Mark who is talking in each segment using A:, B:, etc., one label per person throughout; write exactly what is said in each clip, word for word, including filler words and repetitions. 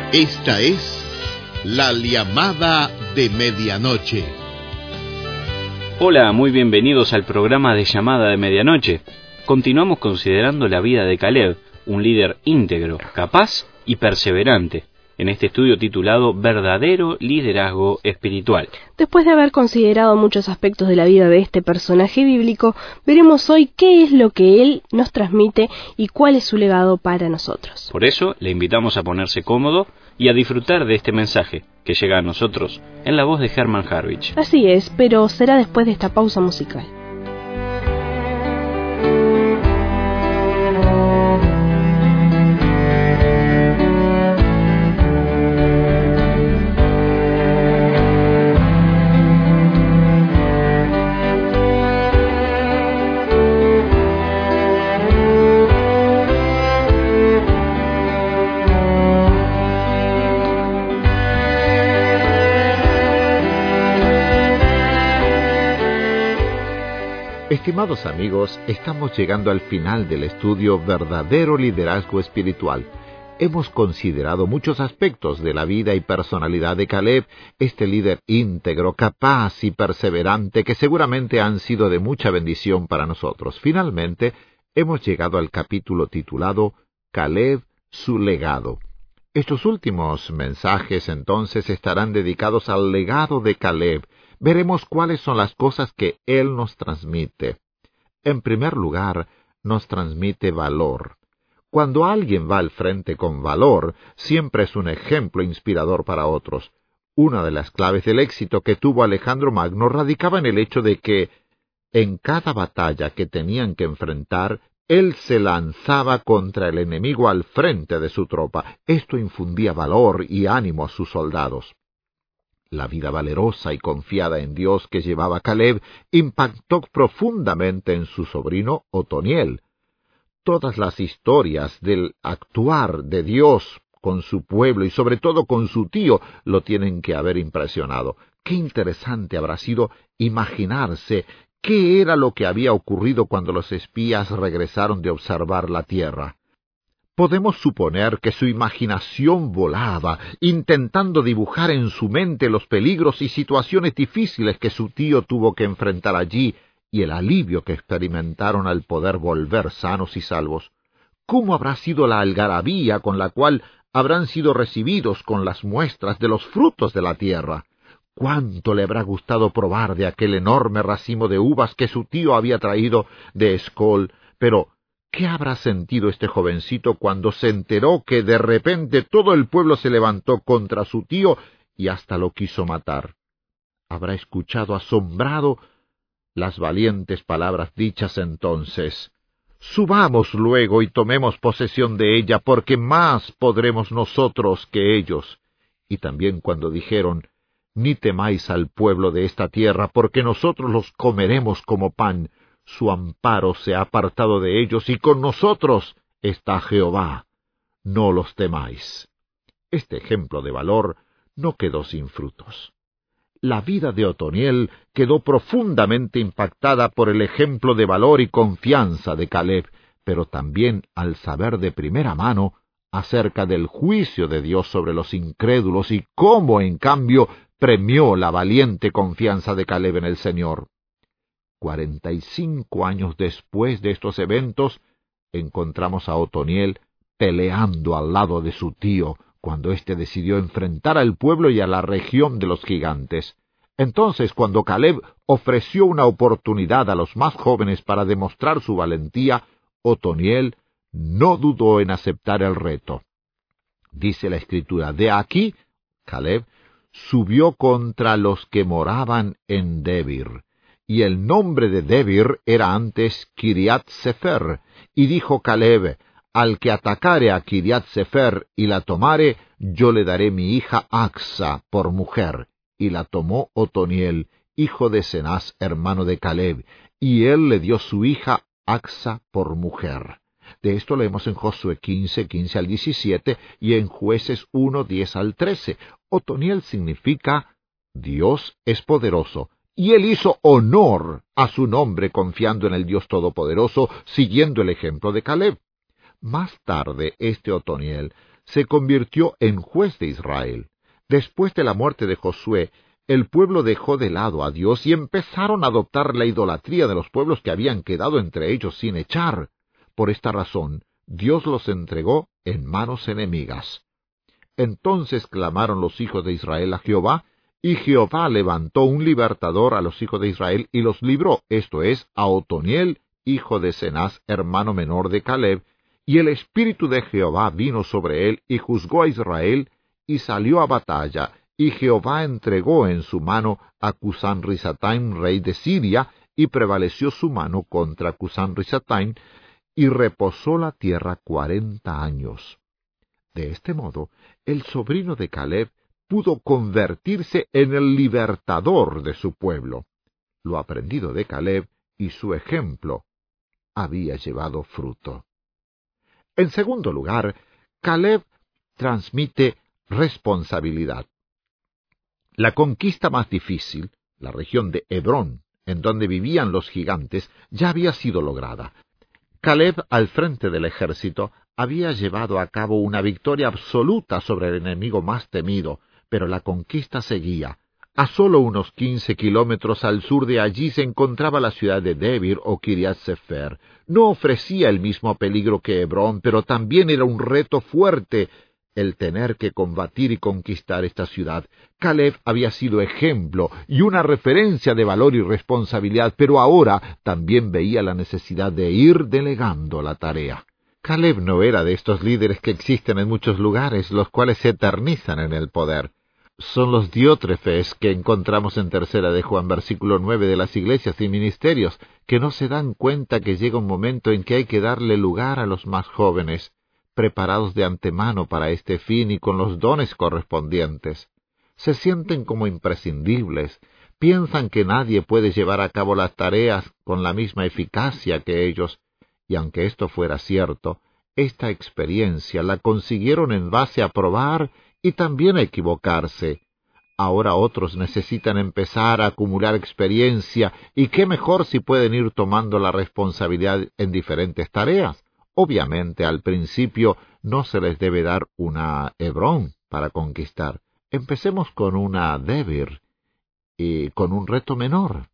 A: Esta es la llamada de medianoche.
B: Hola, muy bienvenidos al programa de llamada de medianoche. Continuamos considerando la vida de Caleb, un líder íntegro, capaz y perseverante, en este estudio titulado Verdadero Liderazgo Espiritual.
C: Después de haber considerado muchos aspectos de la vida de este personaje bíblico, veremos hoy qué es lo que él nos transmite y cuál es su legado para nosotros.
B: Por eso, le invitamos a ponerse cómodo y a disfrutar de este mensaje que llega a nosotros en la voz de Herman Harwich.
C: Así es, pero será después de esta pausa musical.
D: Estimados amigos, estamos llegando al final del estudio Verdadero Liderazgo Espiritual. Hemos considerado muchos aspectos de la vida y personalidad de Caleb, este líder íntegro, capaz y perseverante que seguramente han sido de mucha bendición para nosotros. Finalmente, hemos llegado al capítulo titulado Caleb, su legado. Estos últimos mensajes entonces estarán dedicados al legado de Caleb. Veremos cuáles son las cosas que él nos transmite. En primer lugar, nos transmite valor. Cuando alguien va al frente con valor, siempre es un ejemplo inspirador para otros. Una de las claves del éxito que tuvo Alejandro Magno radicaba en el hecho de que, en cada batalla que tenían que enfrentar, él se lanzaba contra el enemigo al frente de su tropa. Esto infundía valor y ánimo a sus soldados. La vida valerosa y confiada en Dios que llevaba Caleb impactó profundamente en su sobrino Otoniel. Todas las historias del actuar de Dios con su pueblo y sobre todo con su tío lo tienen que haber impresionado. Qué interesante habrá sido imaginarse qué era lo que había ocurrido cuando los espías regresaron de observar la tierra. Podemos suponer que su imaginación volaba, intentando dibujar en su mente los peligros y situaciones difíciles que su tío tuvo que enfrentar allí, y el alivio que experimentaron al poder volver sanos y salvos. ¿Cómo habrá sido la algarabía con la cual habrán sido recibidos con las muestras de los frutos de la tierra? ¿Cuánto le habrá gustado probar de aquel enorme racimo de uvas que su tío había traído de Escol? Pero ¿qué habrá sentido este jovencito cuando se enteró que de repente todo el pueblo se levantó contra su tío y hasta lo quiso matar? Habrá escuchado asombrado las valientes palabras dichas entonces: «Subamos luego y tomemos posesión de ella, porque más podremos nosotros que ellos». Y también cuando dijeron: «Ni temáis al pueblo de esta tierra, porque nosotros los comeremos como pan». Su amparo se ha apartado de ellos, y con nosotros está Jehová. No los temáis. Este ejemplo de valor no quedó sin frutos. La vida de Otoniel quedó profundamente impactada por el ejemplo de valor y confianza de Caleb, pero también al saber de primera mano acerca del juicio de Dios sobre los incrédulos y cómo, en cambio, premió la valiente confianza de Caleb en el Señor. Cuarenta y cinco años después de estos eventos, encontramos a Otoniel peleando al lado de su tío, cuando éste decidió enfrentar al pueblo y a la región de los gigantes. Entonces, cuando Caleb ofreció una oportunidad a los más jóvenes para demostrar su valentía, Otoniel no dudó en aceptar el reto. Dice la Escritura: «De aquí, Caleb subió contra los que moraban en Debir». Y el nombre de Debir era antes Kiriat Sefer. Y dijo Caleb: «Al que atacare a Kiriat Sefer y la tomare, yo le daré mi hija Acsa por mujer». Y la tomó Otoniel, hijo de Cenaz, hermano de Caleb, y él le dio su hija Acsa por mujer. De esto leemos en Josué quince, quince al diecisiete, y en Jueces uno, diez al trece. Otoniel significa Dios es poderoso. Y él hizo honor a su nombre confiando en el Dios Todopoderoso, siguiendo el ejemplo de Caleb. Más tarde, este Otoniel se convirtió en juez de Israel. Después de la muerte de Josué, el pueblo dejó de lado a Dios y empezaron a adoptar la idolatría de los pueblos que habían quedado entre ellos sin echar. Por esta razón, Dios los entregó en manos enemigas. Entonces clamaron los hijos de Israel a Jehová, y Jehová levantó un libertador a los hijos de Israel y los libró, esto es, a Otoniel, hijo de Cenaz, hermano menor de Caleb, y el espíritu de Jehová vino sobre él, y juzgó a Israel, y salió a batalla, y Jehová entregó en su mano a Cusán-Risataim, rey de Siria, y prevaleció su mano contra Cusán-Risataim, y reposó la tierra cuarenta años. De este modo, el sobrino de Caleb pudo convertirse en el libertador de su pueblo. Lo aprendido de Caleb y su ejemplo había llevado fruto. En segundo lugar, Caleb transmite responsabilidad. La conquista más difícil, la región de Hebrón, en donde vivían los gigantes, ya había sido lograda. Caleb, al frente del ejército, había llevado a cabo una victoria absoluta sobre el enemigo más temido, pero la conquista seguía. A solo unos quince kilómetros al sur de allí se encontraba la ciudad de Debir o Kiriat Sefer. No ofrecía el mismo peligro que Hebrón, pero también era un reto fuerte el tener que combatir y conquistar esta ciudad. Caleb había sido ejemplo y una referencia de valor y responsabilidad, pero ahora también veía la necesidad de ir delegando la tarea. Caleb no era de estos líderes que existen en muchos lugares, los cuales se eternizan en el poder. Son los diótrefes que encontramos en Tercera de Juan, versículo nueve, de las iglesias y ministerios, que no se dan cuenta que llega un momento en que hay que darle lugar a los más jóvenes, preparados de antemano para este fin y con los dones correspondientes. Se sienten como imprescindibles, piensan que nadie puede llevar a cabo las tareas con la misma eficacia que ellos, y aunque esto fuera cierto, esta experiencia la consiguieron en base a probar y también a equivocarse. Ahora otros necesitan empezar a acumular experiencia, y qué mejor si pueden ir tomando la responsabilidad en diferentes tareas. Obviamente, al principio no se les debe dar una Hebrón para conquistar. Empecemos con una Debir y con un reto menor.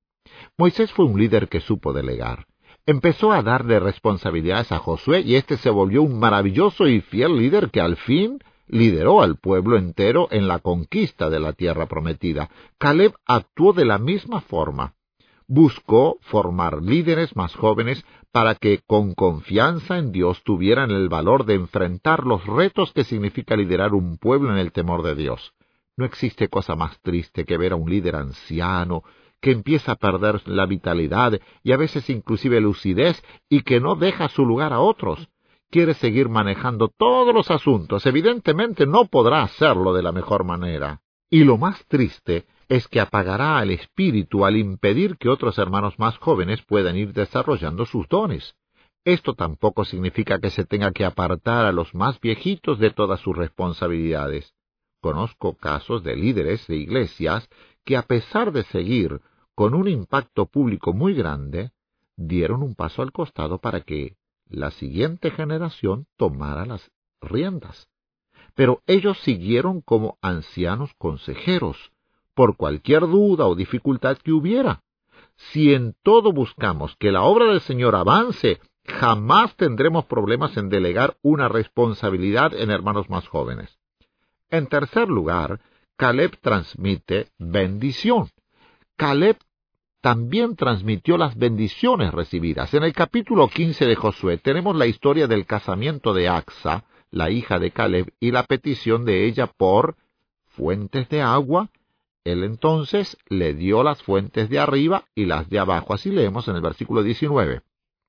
D: Moisés fue un líder que supo delegar. Empezó a darle responsabilidades a Josué y éste se volvió un maravilloso y fiel líder que al fin lideró al pueblo entero en la conquista de la tierra prometida. Caleb actuó de la misma forma. Buscó formar líderes más jóvenes para que con confianza en Dios tuvieran el valor de enfrentar los retos que significa liderar un pueblo en el temor de Dios. No existe cosa más triste que ver a un líder anciano que empieza a perder la vitalidad y a veces inclusive lucidez y que no deja su lugar a otros. Quiere seguir manejando todos los asuntos. Evidentemente no podrá hacerlo de la mejor manera. Y lo más triste es que apagará al espíritu al impedir que otros hermanos más jóvenes puedan ir desarrollando sus dones. Esto tampoco significa que se tenga que apartar a los más viejitos de todas sus responsabilidades. Conozco casos de líderes de iglesias que, a pesar de seguir con un impacto público muy grande, dieron un paso al costado para que la siguiente generación tomara las riendas. Pero ellos siguieron como ancianos consejeros, por cualquier duda o dificultad que hubiera. Si en todo buscamos que la obra del Señor avance, jamás tendremos problemas en delegar una responsabilidad en hermanos más jóvenes. En tercer lugar, Caleb transmite bendición. Caleb también transmitió las bendiciones recibidas. En el capítulo quince de Josué tenemos la historia del casamiento de Acsa, la hija de Caleb, y la petición de ella por fuentes de agua. Él entonces le dio las fuentes de arriba y las de abajo. Así leemos en el versículo diecinueve.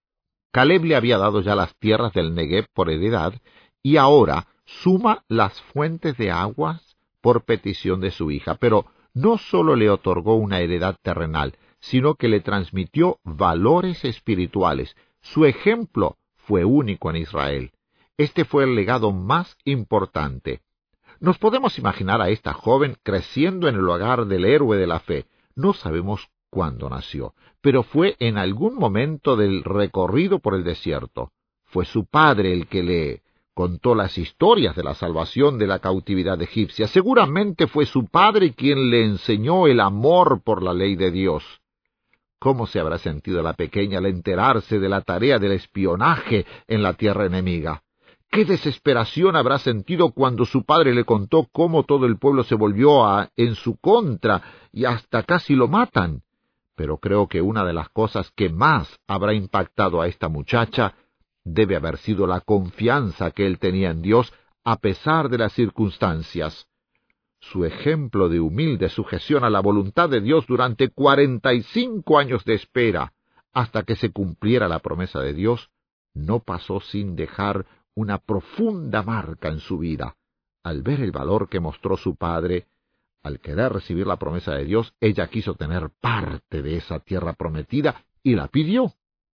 D: Caleb le había dado ya las tierras del Negev por heredad, y ahora suma las fuentes de aguas por petición de su hija. Pero no sólo le otorgó una heredad terrenal, sino que le transmitió valores espirituales. Su ejemplo fue único en Israel. Este fue el legado más importante. Nos podemos imaginar a esta joven creciendo en el hogar del héroe de la fe. No sabemos cuándo nació, pero fue en algún momento del recorrido por el desierto. Fue su padre el que le contó las historias de la salvación de la cautividad egipcia. Seguramente fue su padre quien le enseñó el amor por la ley de Dios. ¿Cómo se habrá sentido la pequeña al enterarse de la tarea del espionaje en la tierra enemiga? ¿Qué desesperación habrá sentido cuando su padre le contó cómo todo el pueblo se volvió a, en su contra y hasta casi lo matan? Pero creo que una de las cosas que más habrá impactado a esta muchacha debe haber sido la confianza que él tenía en Dios a pesar de las circunstancias. Su ejemplo de humilde sujeción a la voluntad de Dios durante cuarenta y cinco años de espera hasta que se cumpliera la promesa de Dios no pasó sin dejar una profunda marca en su vida. Al ver el valor que mostró su padre, al querer recibir la promesa de Dios, ella quiso tener parte de esa tierra prometida y la pidió.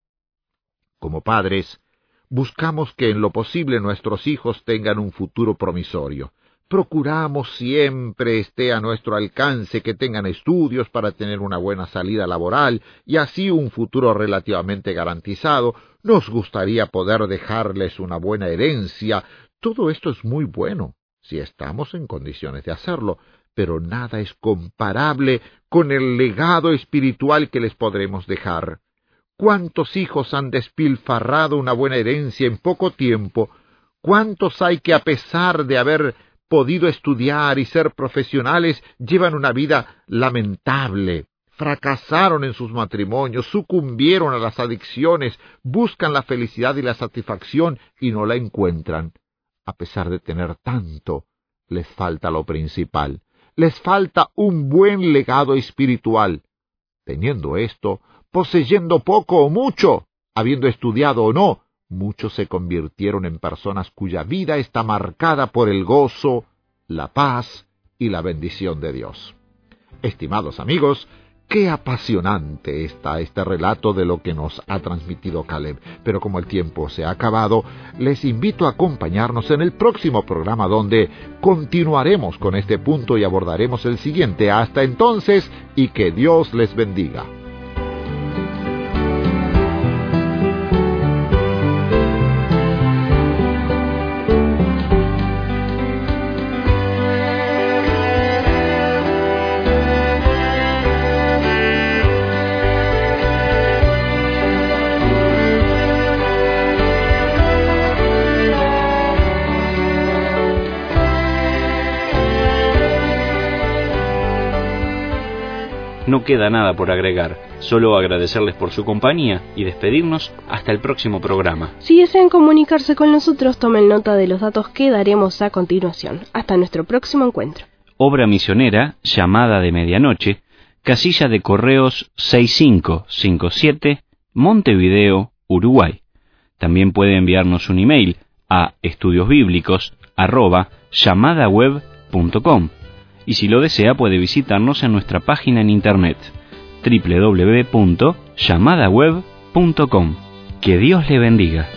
D: Como padres, buscamos que en lo posible nuestros hijos tengan un futuro promisorio. Procuramos siempre esté a nuestro alcance que tengan estudios para tener una buena salida laboral y así un futuro relativamente garantizado. Nos gustaría poder dejarles una buena herencia. Todo esto es muy bueno, si estamos en condiciones de hacerlo, pero nada es comparable con el legado espiritual que les podremos dejar. ¿Cuántos hijos han despilfarrado una buena herencia en poco tiempo? ¿Cuántos hay que, a pesar de haber podido estudiar y ser profesionales, llevan una vida lamentable? Fracasaron en sus matrimonios, sucumbieron a las adicciones, buscan la felicidad y la satisfacción y no la encuentran. A pesar de tener tanto, les falta lo principal. Les falta un buen legado espiritual. Teniendo esto, poseyendo poco o mucho, habiendo estudiado o no, muchos se convirtieron en personas cuya vida está marcada por el gozo, la paz y la bendición de Dios. Estimados amigos, qué apasionante está este relato de lo que nos ha transmitido Caleb. Pero como el tiempo se ha acabado, les invito a acompañarnos en el próximo programa donde continuaremos con este punto y abordaremos el siguiente. Hasta entonces, y que Dios les bendiga.
B: No queda nada por agregar, solo agradecerles por su compañía y despedirnos hasta el próximo programa.
C: Si desean comunicarse con nosotros, tomen nota de los datos que daremos a continuación. Hasta nuestro próximo encuentro.
B: Obra misionera, Llamada de Medianoche, casilla de correos seis cinco cinco siete, Montevideo, Uruguay. También puede enviarnos un email a estudiosbíblicos arroba llamadaweb punto com. Y si lo desea puede visitarnos en nuestra página en internet doble u doble u doble u punto llamadaweb punto com. Que Dios le bendiga.